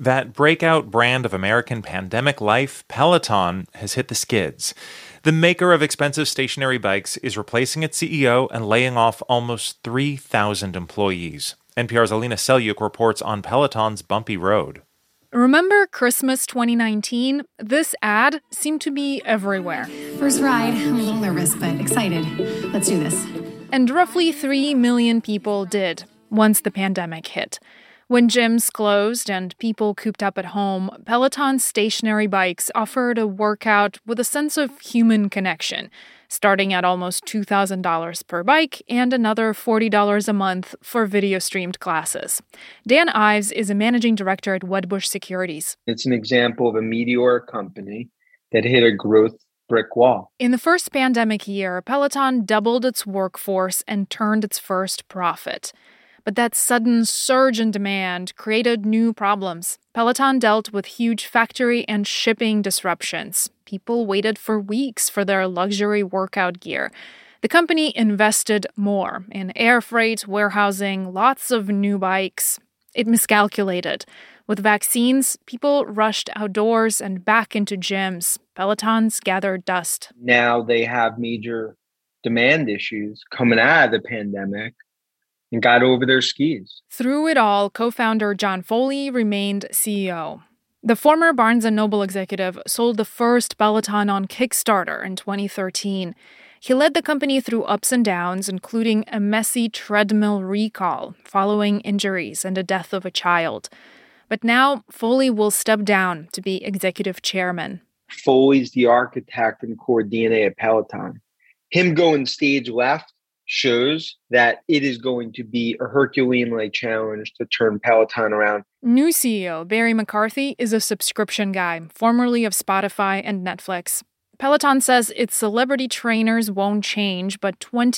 That breakout brand of American pandemic life, Peloton, has hit the skids. The maker of expensive stationary bikes is replacing its CEO and laying off almost 3,000 employees. NPR's Alina Selyuk reports on Peloton's bumpy road. Remember Christmas 2019? This ad seemed to be everywhere. First ride. I'm a little nervous, but excited. Let's do this. And roughly 3 million people did once the pandemic hit. When gyms closed and people cooped up at home, Peloton's stationary bikes offered a workout with a sense of human connection, starting at almost $2,000 per bike and another $40 a month for video-streamed classes. Dan Ives is a managing director at Wedbush Securities. It's an example of a meteoric company that hit a growth brick wall. In the first pandemic year, Peloton doubled its workforce and turned its first profit. But that sudden surge in demand created new problems. Peloton dealt with huge factory and shipping disruptions. People waited for weeks for their luxury workout gear. The company invested more in air freight, warehousing, lots of new bikes. It miscalculated. With vaccines, people rushed outdoors and back into gyms. Pelotons gathered dust. Now they have major demand issues coming out of the pandemic and got over their skis. Through it all, co-founder John Foley remained CEO. The former Barnes & Noble executive sold the first Peloton on Kickstarter in 2013. He led the company through ups and downs, including a messy treadmill recall following injuries and the death of a child. But now, Foley will step down to be executive chairman. Foley's the architect and core DNA of Peloton. Him going stage left shows that it is going to be a Herculean-like challenge to turn Peloton around. New CEO Barry McCarthy is a subscription guy, formerly of Spotify and Netflix. Peloton says its celebrity trainers won't change, but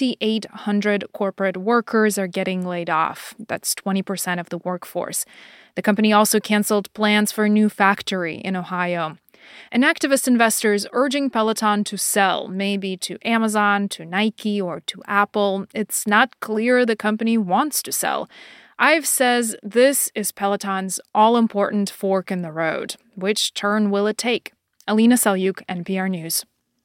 2,800 corporate workers are getting laid off. That's 20% of the workforce. The company also canceled plans for a new factory in Ohio. And activist investors urging Peloton to sell, maybe to Amazon, to Nike, or to Apple. It's not clear the company wants to sell. Ives says this is Peloton's all-important fork in the road. Which turn will it take? Alina Selyuk, NPR News.